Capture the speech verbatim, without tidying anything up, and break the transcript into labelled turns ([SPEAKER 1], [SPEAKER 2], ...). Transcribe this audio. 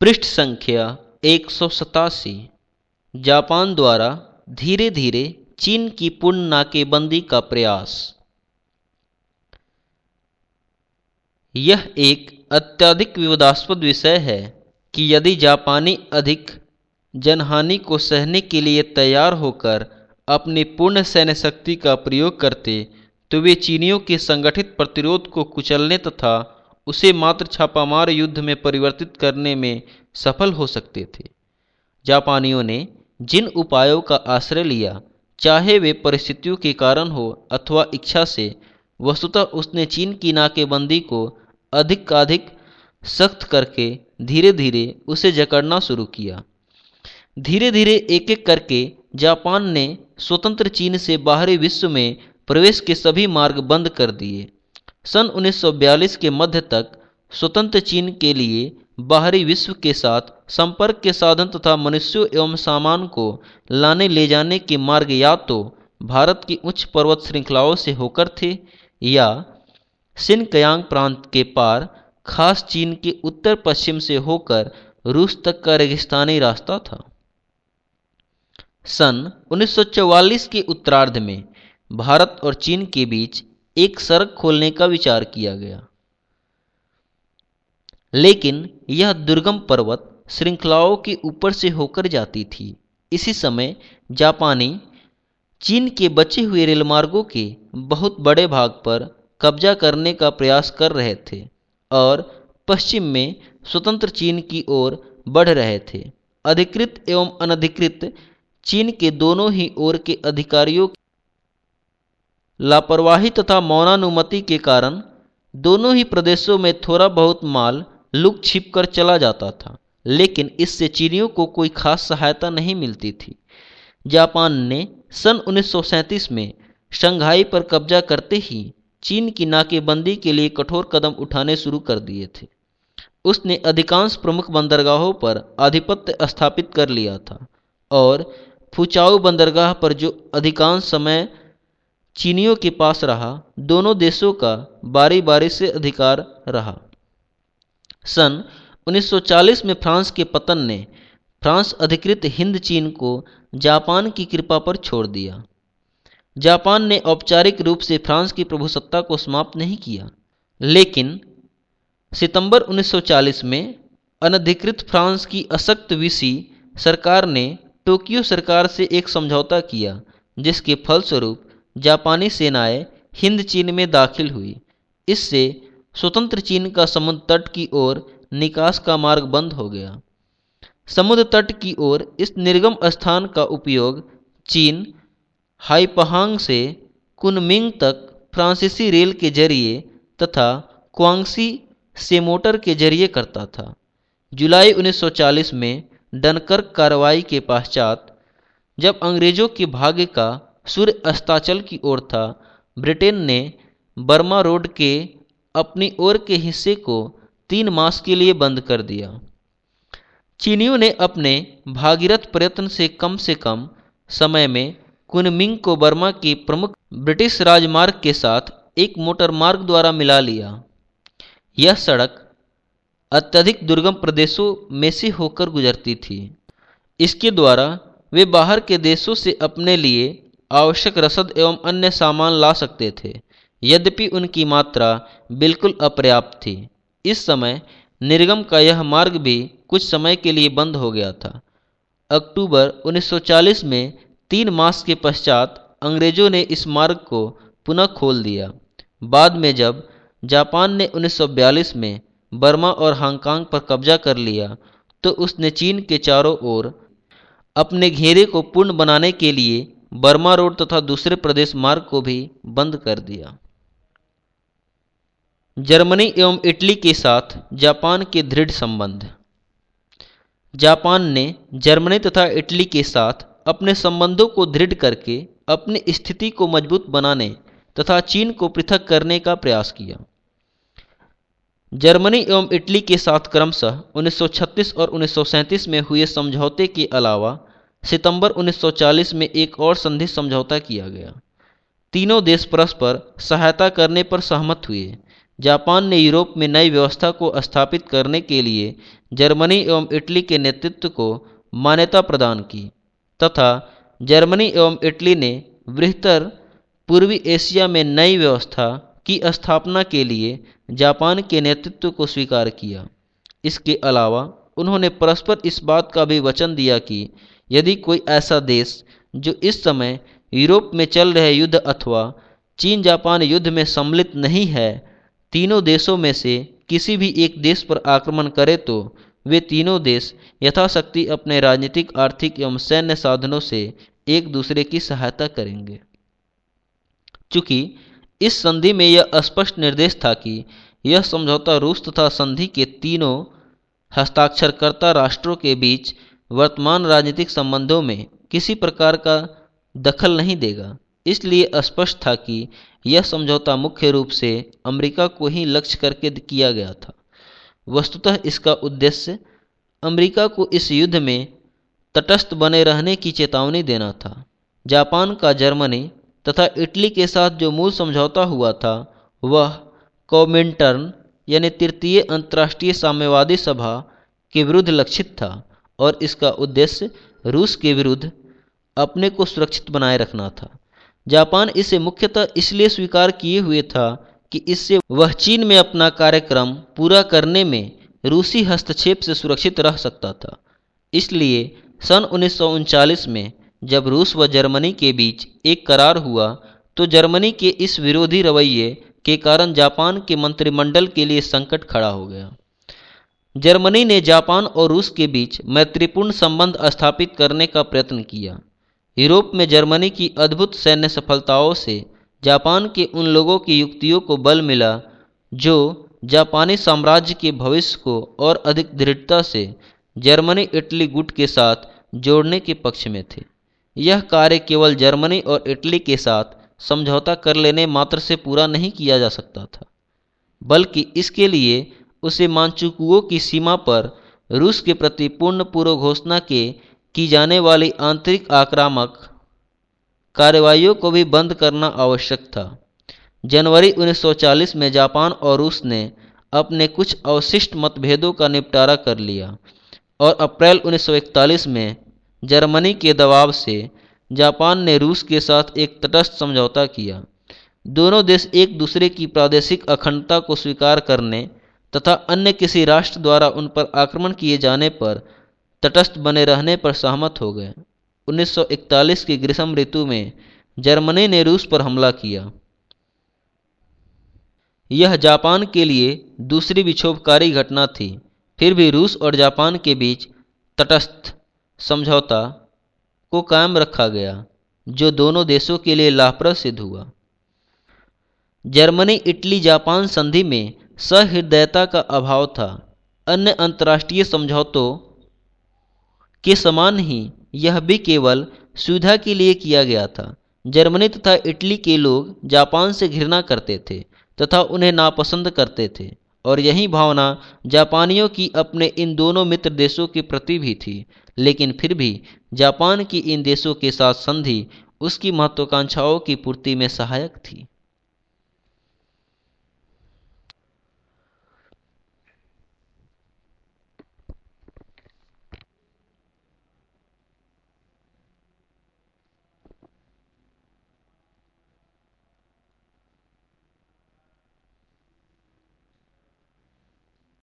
[SPEAKER 1] पृष्ठ संख्या एक सौ सतासी। जापान द्वारा धीरे धीरे चीन की पूर्ण नाकेबंदी का प्रयास। यह एक अत्यधिक विवादास्पद विषय है कि यदि जापानी अधिक जनहानि को सहने के लिए तैयार होकर अपनी पूर्ण सैन्य शक्ति का प्रयोग करते तो वे चीनियों के संगठित प्रतिरोध को कुचलने तथा उसे मात्र छापामार युद्ध में परिवर्तित करने में सफल हो सकते थे। जापानियों ने जिन उपायों का आश्रय लिया, चाहे वे परिस्थितियों के कारण हो अथवा इच्छा से, वस्तुतः उसने चीन की नाकेबंदी को अधिकाधिक सख्त करके धीरे धीरे उसे जकड़ना शुरू किया। धीरे धीरे एक एक करके जापान ने स्वतंत्र चीन से बाहरी विश्व में प्रवेश के सभी मार्ग बंद कर दिए। सन उन्नीस सौ बयालीस के मध्य तक स्वतंत्र चीन के लिए बाहरी विश्व के साथ संपर्क के साधन तथा मनुष्यों एवं सामान को लाने ले जाने के मार्ग या तो भारत की उच्च पर्वत श्रृंखलाओं से होकर थे या सिनकयांग प्रांत के पार खास चीन के उत्तर पश्चिम से होकर रूस तक का रेगिस्तानी रास्ता था। सन उन्नीस सौ चौवालीस के उत्तरार्ध में भारत और चीन के बीच एक सड़क खोलने का विचार किया गया, लेकिन यह दुर्गम पर्वत श्रृंखलाओं के ऊपर से होकर जाती थी। इसी समय जापानी चीन के बचे हुए रेलमार्गों के बहुत बड़े भाग पर कब्जा करने का प्रयास कर रहे थे और पश्चिम में स्वतंत्र चीन की ओर बढ़ रहे थे। अधिकृत एवं अनधिकृत चीन के दोनों ही ओर के अधिकारियों की लापरवाही तथा मौनानुमति के कारण दोनों ही प्रदेशों में थोड़ा बहुत माल लुक छिप कर चला जाता था, लेकिन इससे चीनियों को कोई खास सहायता नहीं मिलती थी। जापान ने सन उन्नीस सौ सैंतीस में शंघाई पर कब्जा करते ही चीन की नाकेबंदी के लिए कठोर कदम उठाने शुरू कर दिए थे। उसने अधिकांश प्रमुख बंदरगाहों पर आधिपत्य स्थापित कर लिया था और फुचाऊ बंदरगाह पर जो अधिकांश समय चीनियों के पास रहा, दोनों देशों का बारी बारी से अधिकार रहा। सन उन्नीस सौ चालीस में फ्रांस के पतन ने फ्रांस अधिकृत हिंद चीन को जापान की कृपा पर छोड़ दिया। जापान ने औपचारिक रूप से फ्रांस की प्रभुसत्ता को समाप्त नहीं किया, लेकिन सितंबर उन्नीस सौ चालीस में अनधिकृत फ्रांस की अशक्त विसी सरकार ने टोक्यो सरकार से एक समझौता किया, जिसके फलस्वरूप जापानी सेनाएं हिंद चीन में दाखिल हुई। इससे स्वतंत्र चीन का समुद्र तट की ओर निकास का मार्ग बंद हो गया। समुद्र तट की ओर इस निर्गम स्थान का उपयोग चीन हाइपहांग से कुनमिंग तक फ्रांसीसी रेल के जरिए तथा क्वांगसी से मोटर के जरिए करता था। जुलाई उन्नीस सौ चालीस में डनकर्क कार्रवाई के पश्चात, जब अंग्रेजों के भाग्य का सूर्य अस्ताचल की ओर था, ब्रिटेन ने बर्मा रोड के अपनी ओर के हिस्से को तीन मास के लिए बंद कर दिया। चीनियों ने अपने भागीरथ प्रयत्न से कम से कम समय में कुनमिंग को बर्मा के प्रमुख ब्रिटिश राजमार्ग के साथ एक मोटर मार्ग द्वारा मिला लिया। यह सड़क अत्यधिक दुर्गम प्रदेशों में से होकर गुजरती थी। इसके द्वारा वे बाहर के देशों से अपने लिए आवश्यक रसद एवं अन्य सामान ला सकते थे, यद्यपि उनकी मात्रा बिल्कुल अपर्याप्त थी। इस समय निर्गम का यह मार्ग भी कुछ समय के लिए बंद हो गया था। अक्टूबर उन्नीस सौ चालीस में तीन मास के पश्चात अंग्रेजों ने इस मार्ग को पुनः खोल दिया। बाद में जब जापान ने उन्नीस सौ बयालीस में बर्मा और हांगकांग पर कब्जा कर लिया, तो उसने चीन के चारों ओर अपने घेरे को पूर्ण बनाने के लिए बर्मा रोड तथा दूसरे प्रदेश मार्ग को भी बंद कर दिया। जर्मनी एवं इटली के साथ जापान के दृढ़ संबंध। जापान ने जर्मनी तथा इटली के साथ अपने संबंधों को दृढ़ करके अपनी स्थिति को मजबूत बनाने तथा चीन को पृथक करने का प्रयास किया। जर्मनी एवं इटली के साथ क्रमशः उन्नीस सौ छत्तीस और उन्नीस सौ सैंतीस में हुए समझौते के अलावा सितंबर उन्नीस सौ चालीस में एक और संधि समझौता किया गया। तीनों देश परस्पर सहायता करने पर सहमत हुए, जापान ने यूरोप में नई व्यवस्था को स्थापित करने के लिए जर्मनी एवं इटली के नेतृत्व को मान्यता प्रदान की तथा जर्मनी एवं इटली ने बृहत्तर पूर्वी एशिया में नई व्यवस्था की स्थापना के लिए जापान के नेतृत्व को स्वीकार किया। इसके अलावा उन्होंने परस्पर इस बात का भी वचन दिया कि यदि कोई ऐसा देश जो इस समय यूरोप में चल रहे युद्ध अथवा चीन जापान युद्ध में सम्मिलित नहीं है, तीनों देशों में से किसी भी एक देश पर आक्रमण करे तो वे तीनों देश यथाशक्ति अपने राजनीतिक, आर्थिक एवं सैन्य साधनों से एक दूसरे की सहायता करेंगे। चूंकि इस संधि में यह स्पष्ट निर्देश था कि यह समझौता रूस तथा संधि के तीनों हस्ताक्षरकर्ता राष्ट्रों के बीच वर्तमान राजनीतिक संबंधों में किसी प्रकार का दखल नहीं देगा, इसलिए स्पष्ट था कि यह समझौता मुख्य रूप से अमेरिका को ही लक्ष्य करके किया गया था। वस्तुतः इसका उद्देश्य अमेरिका को इस युद्ध में तटस्थ बने रहने की चेतावनी देना था। जापान का जर्मनी तथा इटली के साथ जो मूल समझौता हुआ था वह कॉमिंटर्न यानी तृतीय अंतर्राष्ट्रीय साम्यवादी सभा के विरुद्ध लक्षित था और इसका उद्देश्य रूस के विरुद्ध अपने को सुरक्षित बनाए रखना था। जापान इसे मुख्यतः इसलिए स्वीकार किए हुए था कि इससे वह चीन में अपना कार्यक्रम पूरा करने में रूसी हस्तक्षेप से सुरक्षित रह सकता था। इसलिए सन उन्नीस सौ उनचालीस में जब रूस व जर्मनी के बीच एक करार हुआ तो जर्मनी के इस विरोधी रवैये के कारण जापान के मंत्रिमंडल के लिए संकट खड़ा हो गया। जर्मनी ने जापान और रूस के बीच मैत्रीपूर्ण संबंध स्थापित करने का प्रयत्न किया। यूरोप में जर्मनी की अद्भुत सैन्य सफलताओं से जापान के उन लोगों की युक्तियों को बल मिला जो जापानी साम्राज्य के भविष्य को और अधिक दृढ़ता से जर्मनी इटली गुट के साथ जोड़ने के पक्ष में थे। यह कार्य केवल जर्मनी और इटली के साथ समझौता कर लेने मात्र से पूरा नहीं किया जा सकता था, बल्कि इसके लिए उसे मानचुकुओं की सीमा पर रूस के प्रति पूर्ण पूर्व घोषणा के की जाने वाली आंतरिक आक्रामक कार्रवाइयों को भी बंद करना आवश्यक था। जनवरी उन्नीस सौ चालीस में जापान और रूस ने अपने कुछ अवशिष्ट मतभेदों का निपटारा कर लिया और अप्रैल उन्नीस सौ इकतालीस में जर्मनी के दबाव से जापान ने रूस के साथ एक तटस्थ समझौता किया। दोनों देश एक दूसरे की प्रादेशिक अखंडता को स्वीकार करने तथा अन्य किसी राष्ट्र द्वारा उन पर आक्रमण किए जाने पर तटस्थ बने रहने पर सहमत हो गए। उन्नीस सौ इकतालीस की ग्रीष्म ऋतु में जर्मनी ने रूस पर हमला किया। यह जापान के लिए दूसरी विक्षोभकारी घटना थी। फिर भी रूस और जापान के बीच तटस्थ समझौता को कायम रखा गया, जो दोनों देशों के लिए लाभप्रद सिद्ध हुआ। जर्मनी इटली जापान संधि में सहृदयता का अभाव था। अन्य अंतर्राष्ट्रीय समझौतों के समान ही यह भी केवल सुविधा के लिए किया गया था। जर्मनी तथा इटली के लोग जापान से घृणा करते थे तथा उन्हें नापसंद करते थे और यही भावना जापानियों की अपने इन दोनों मित्र देशों के प्रति भी थी। लेकिन फिर भी जापान की इन देशों के साथ संधि उसकी महत्वाकांक्षाओं की पूर्ति में सहायक थी।